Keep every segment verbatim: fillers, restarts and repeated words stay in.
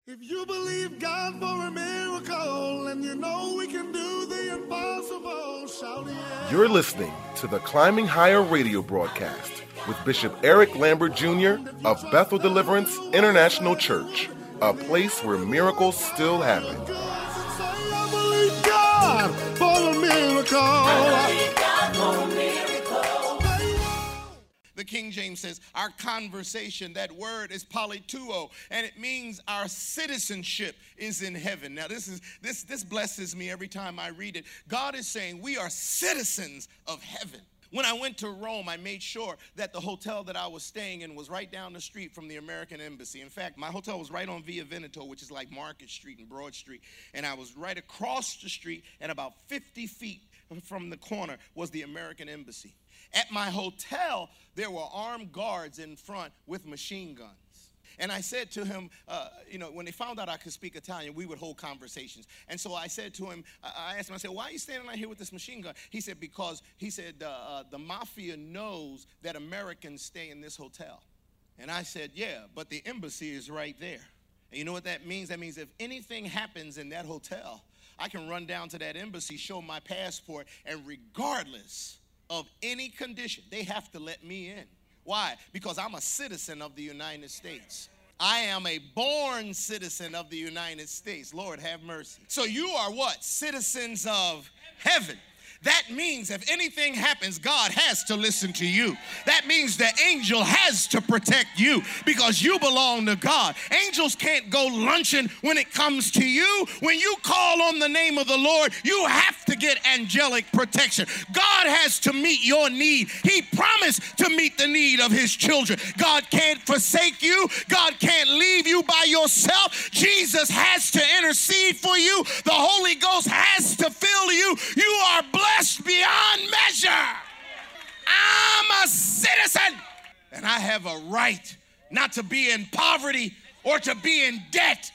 If you believe God for a miracle and you know we can do the impossible, shout yeah. You're listening to the Climbing Higher radio broadcast with Bishop Eric Lambert Junior of Bethel Deliverance International Church, a place where miracles still happen. I believe God for a miracle. I believe God for a miracle. The King James says, our conversation, that word is polituo, and it means our citizenship is in heaven. Now, this is this this blesses me every time I read it. God is saying we are citizens of heaven. When I went to Rome, I made sure that the hotel that I was staying in was right down the street from the American Embassy. In fact, my hotel was right on Via Veneto, which is like Market Street and Broad Street. And I was right across the street, and about fifty feet from the corner was the American Embassy. At my hotel, there were armed guards in front with machine guns. And I said to him, uh, you know, when they found out I could speak Italian, we would hold conversations. And so I said to him, I asked him, I said, why are you standing out here with this machine gun? He said, because, he said, uh, uh, the mafia knows that Americans stay in this hotel. And I said, yeah, but the embassy is right there. And you know what that means? That means if anything happens in that hotel, I can run down to that embassy, show my passport, and regardless of any condition, they have to let me in. Why? Because I'm a citizen of the United States. I am a born citizen of the United States. Lord, have mercy. So you are what? Citizens of heaven. That means if anything happens, God has to listen to you. That means the angel has to protect you because you belong to God. Angels can't go lunching when it comes to you. When you call on the name of the Lord, you have to get angelic protection. God has to meet your need. He promised to meet the need of his children. God can't forsake you. God can't leave you by yourself. Jesus has to intercede for you. The Holy Ghost has to fill you. You are blessed. Blessed beyond measure. I'm a citizen, and I have a right not to be in poverty or to be in debt.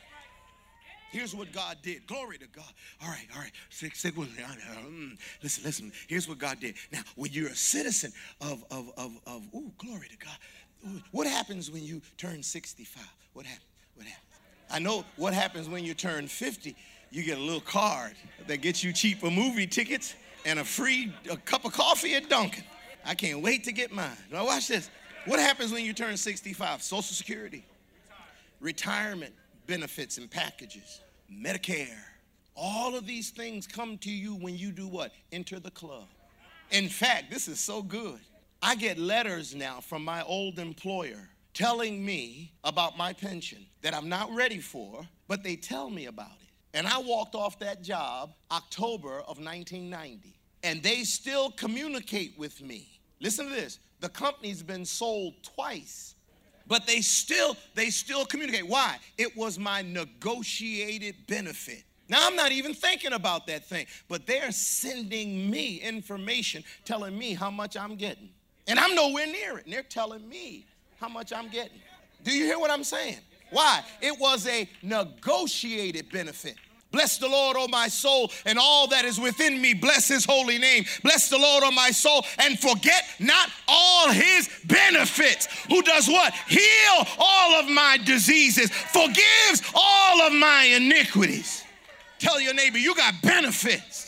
Here's what God did. Glory to God. All right, all right. Stick, stick with me. Listen, listen. Here's what God did. Now, when you're a citizen of, of, of, of ooh, glory to God. Ooh, what happens when you turn sixty-five? What happens? What happens? I know what happens when you turn fifty. You get a little card that gets you cheaper movie tickets and a free a cup of coffee at Dunkin'. I can't wait to get mine. Now watch this. What happens when you turn sixty-five? Social Security, retirement benefits and packages, Medicare. All of these things come to you when you do what? Enter the club. In fact, this is so good. I get letters now from my old employer telling me about my pension that I'm not ready for, but they tell me about it. And I walked off that job October of nineteen ninety. And they still communicate with me. Listen to this. The company's been sold twice. But they still, they still communicate. Why? It was my negotiated benefit. Now, I'm not even thinking about that thing. But they're sending me information telling me how much I'm getting. And I'm nowhere near it. And they're telling me how much I'm getting. Do you hear what I'm saying? Why? It was a negotiated benefit. Bless the Lord, O my soul, and all that is within me. Bless his holy name. Bless the Lord, O my soul, and forget not all his benefits. Who does what? Heal all of my diseases. Forgives all of my iniquities. Tell your neighbor, you got benefits.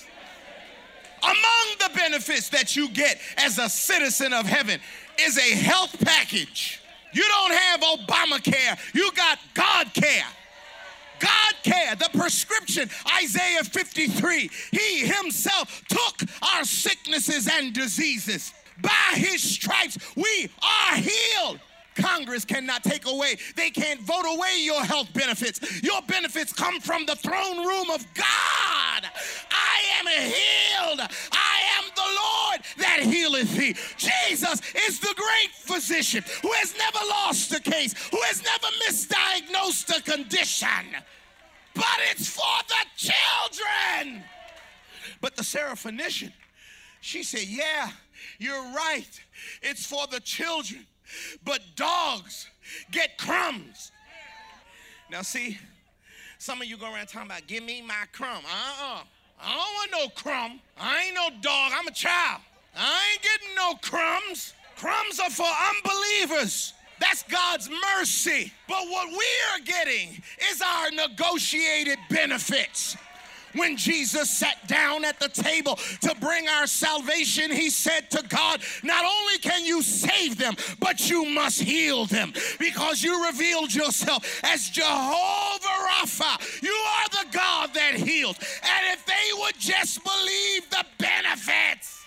Among the benefits that you get as a citizen of heaven is a health package. You don't have Obamacare. You got God care. God care, the prescription, Isaiah fifty-three. He himself took our sicknesses and diseases. By his stripes, we are healed. Congress cannot take away. They can't vote away your health benefits. Your benefits come from the throne room of God. I am healed. I am the Lord that healeth thee. Jesus is the great physician who has never lost a case, who has never misdiagnosed a condition. But it's for the children. But the Seraphonician, she said, yeah, you're right. It's for the children. But dogs get crumbs. Now see, some of you go around talking about, give me my crumb. Uh-uh. I don't want no crumb. I ain't no dog. I'm a child. I ain't getting no crumbs. Crumbs are for unbelievers. That's God's mercy. But what we are getting is our negotiated benefits. When Jesus sat down at the table to bring our salvation, he said to God, not only can you save them, but you must heal them, because you revealed yourself as Jehovah Rapha. You are the God that heals. And if they would just believe the benefits.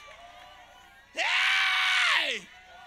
Hey!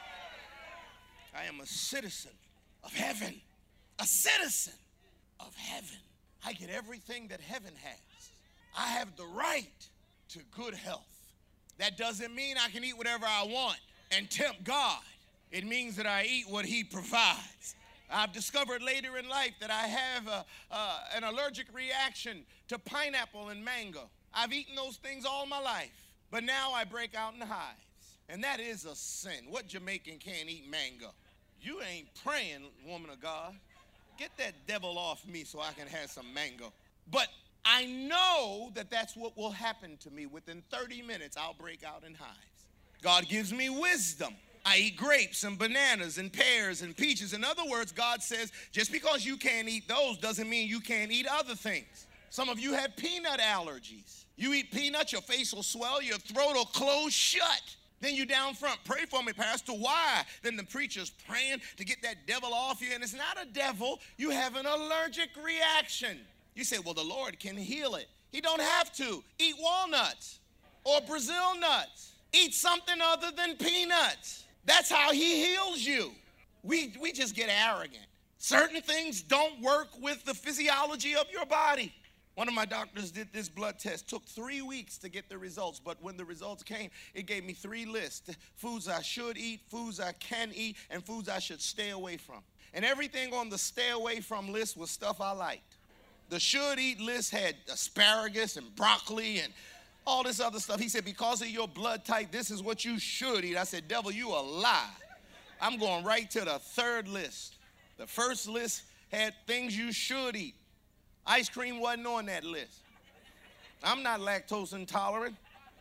I am a citizen of heaven. A citizen of heaven. I get everything that heaven has. I have the right to good health. That doesn't mean I can eat whatever I want and tempt God. It means that I eat what he provides. I've discovered later in life that I have a, uh, an allergic reaction to pineapple and mango. I've eaten those things all my life, but now I break out in hives. And that is a sin. What Jamaican can't eat mango? You ain't praying, woman of God. Get that devil off me so I can have some mango. But I know that that's what will happen to me. Within thirty minutes, I'll break out in hives. God gives me wisdom. I eat grapes and bananas and pears and peaches. In other words, God says, just because you can't eat those doesn't mean you can't eat other things. Some of you have peanut allergies. You eat peanuts, your face will swell, your throat will close shut. Then you down front, pray for me, Pastor. Why? Then the preacher's praying to get that devil off you, and it's not a devil. You have an allergic reaction. You say, well, the Lord can heal it. He don't have to. Eat walnuts or Brazil nuts. Eat something other than peanuts. That's how he heals you. We, we just get arrogant. Certain things don't work with the physiology of your body. One of my doctors did this blood test. Took three weeks to get the results, but when the results came, it gave me three lists. Foods I should eat, foods I can eat, and foods I should stay away from. And everything on the stay away from list was stuff I liked. The should eat list had asparagus and broccoli and all this other stuff. He said, because of your blood type, this is what you should eat. I said, devil, you a lie. I'm going right to the third list. The first list had things you should eat. Ice cream wasn't on that list. I'm not lactose intolerant.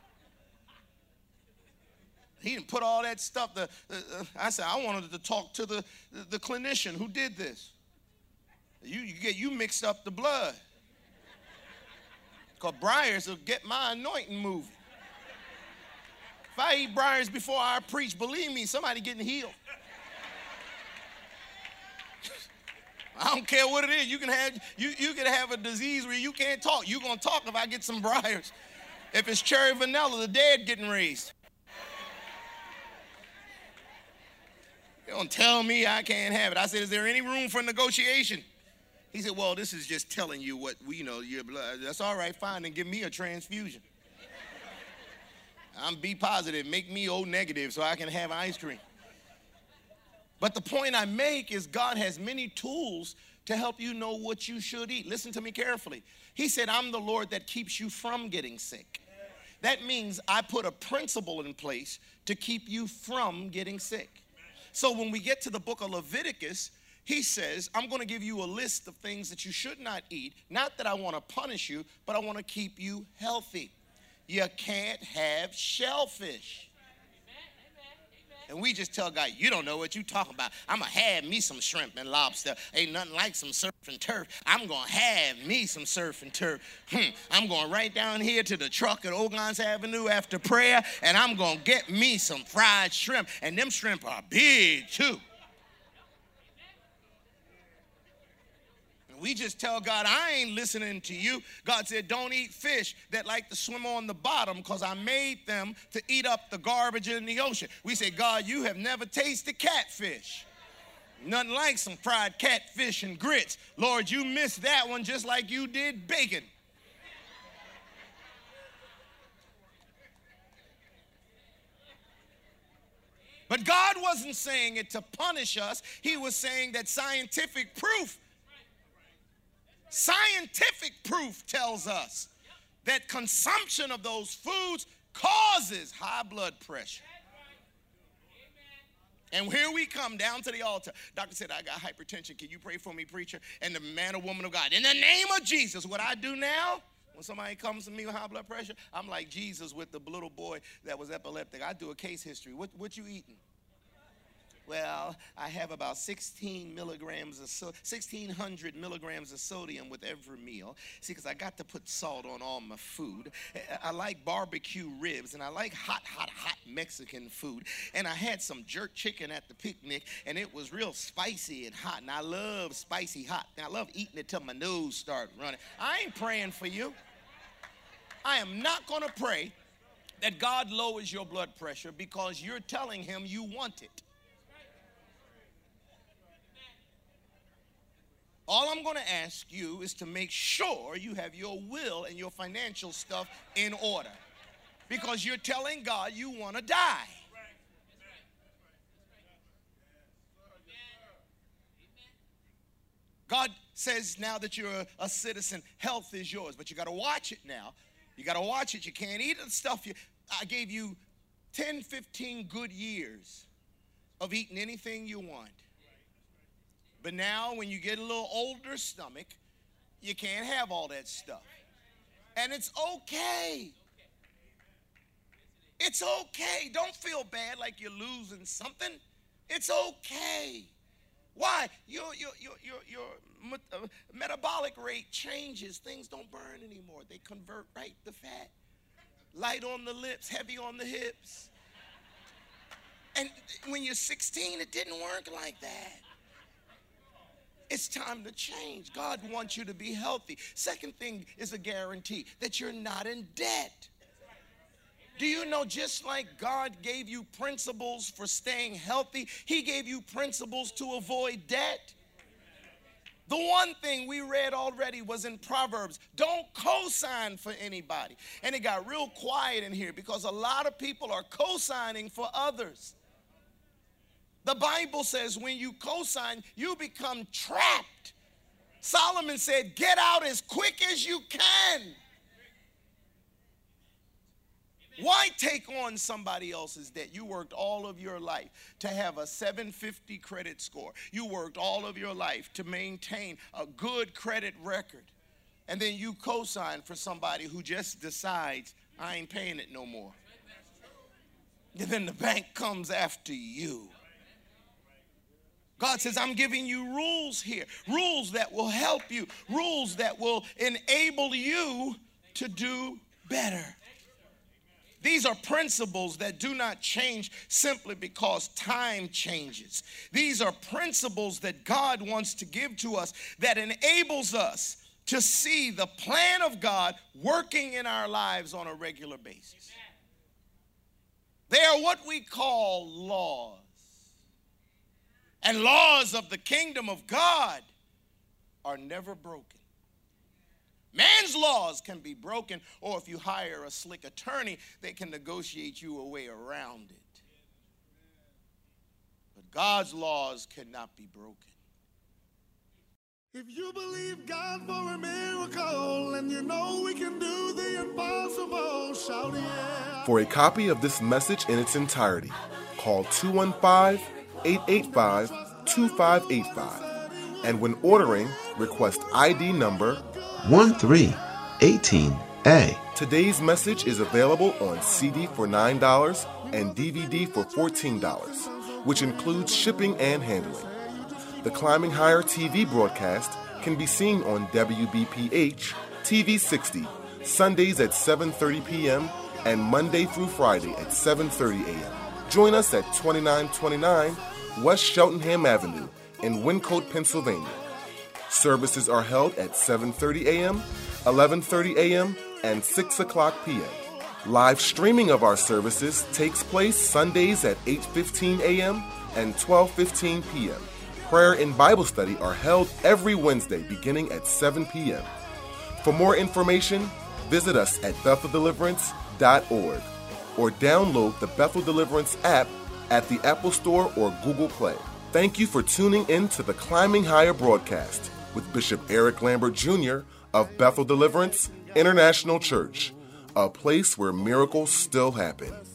He didn't put all that stuff. The, uh, I said, I wanted to talk to the, the, the clinician who did this. You, you get you mixed up the blood. Because briars will get my anointing moving. If I eat briars before I preach, believe me, somebody getting healed. I don't care what it is. You can have you, you can have a disease where you can't talk. You're gonna talk if I get some briars. If it's cherry vanilla, the dead getting raised. You don't tell me I can't have it. I said, is there any room for negotiation? He said, well, this is just telling you what we you know, your blood. That's all right, fine, then give me a transfusion. I'm B positive, make me O negative so I can have ice cream. But the point I make is God has many tools to help you know what you should eat. Listen to me carefully. He said, I'm the Lord that keeps you from getting sick. That means I put a principle in place to keep you from getting sick. So when we get to the book of Leviticus, he says, I'm going to give you a list of things that you should not eat. Not that I want to punish you, but I want to keep you healthy. You can't have shellfish. And we just tell God, you don't know what you talking about. I'm going to have me some shrimp and lobster. Ain't nothing like some surf and turf. I'm going to have me some surf and turf. Hmm. I'm going right down here to the truck at Ogons Avenue after prayer, and I'm going to get me some fried shrimp. And them shrimp are big, too. We just tell God, I ain't listening to you. God said, don't eat fish that like to swim on the bottom because I made them to eat up the garbage in the ocean. We say, God, you have never tasted catfish. Nothing like some fried catfish and grits. Lord, you missed that one just like you did bacon. But God wasn't saying it to punish us. He was saying that scientific proof Scientific proof tells us that consumption of those foods causes high blood pressure. And here we come down to the altar. Doctor said, I got hypertension. Can you pray for me, preacher? And the man or woman of God, in the name of Jesus, what I do now, when somebody comes to me with high blood pressure, I'm like Jesus with the little boy that was epileptic. I do a case history. What, what you eating? well, I have about sixteen milligrams of so, sixteen hundred milligrams of sodium with every meal. See, because I got to put salt on all my food. I, I like barbecue ribs, and I like hot, hot, hot Mexican food. And I had some jerk chicken at the picnic, and it was real spicy and hot. And I love spicy hot. And I love eating it till my nose starts running. I ain't praying for you. I am not going to pray that God lowers your blood pressure because you're telling him you want it. All I'm going to ask you is to make sure you have your will and your financial stuff in order, because you're telling God you want to die. God says now that you're a, a citizen, health is yours, but you got to watch it now. You got to watch it. You can't eat the stuff. You, I gave you ten, fifteen good years of eating anything you want. But now when you get a little older stomach, you can't have all that stuff. And it's okay. It's okay. Don't feel bad like you're losing something. It's okay. Why? Your, your, your, your, your uh, metabolic rate changes. Things don't burn anymore. They convert right to fat. Light on the lips, heavy on the hips. And when you're sixteen, it didn't work like that. It's time to change. God wants you to be healthy. Second thing is a guarantee that you're not in debt. Do you know, just like God gave you principles for staying healthy, he gave you principles to avoid debt. The one thing we read already was in Proverbs, don't co-sign for anybody. And it got real quiet in here because a lot of people are co-signing for others. The Bible says when you co-sign, you become trapped. Solomon said, get out as quick as you can. Why take on somebody else's debt? You worked all of your life to have a seven fifty credit score. You worked all of your life to maintain a good credit record. And then you co-sign for somebody who just decides, I ain't paying it no more. And then the bank comes after you. God says, I'm giving you rules here, rules that will help you, rules that will enable you to do better. These are principles that do not change simply because time changes. These are principles that God wants to give to us that enables us to see the plan of God working in our lives on a regular basis. They are what we call laws. And laws of the kingdom of God are never broken. Man's laws can be broken, or if you hire a slick attorney, they can negotiate you a way around it. But God's laws cannot be broken. If you believe God for a miracle and you know we can do the impossible, shout yeah. For a copy of this message in its entirety, call two one five, eight eight five, two five eight five. And when ordering, request I D number one three one eight A. Today's message is available on C D for nine dollars and D V D for fourteen dollars, which includes shipping and handling. The Climbing Higher T V broadcast can be seen on W B P H T V sixty, Sundays at seven thirty p.m. and Monday through Friday at seven thirty a.m. Join us at twenty-nine twenty-nine West Cheltenham Avenue in Wyncote, Pennsylvania. Services are held at seven thirty a.m., eleven thirty a.m., and six o'clock p.m. Live streaming of our services takes place Sundays at eight fifteen a.m. and twelve fifteen p.m. Prayer and Bible study are held every Wednesday beginning at seven p.m. For more information, visit us at bethel deliverance dot org or download the Bethel Deliverance app at the Apple Store or Google Play. Thank you for tuning in to the Climbing Higher broadcast with Bishop Eric Lambert Junior of Bethel Deliverance International Church, a place where miracles still happen.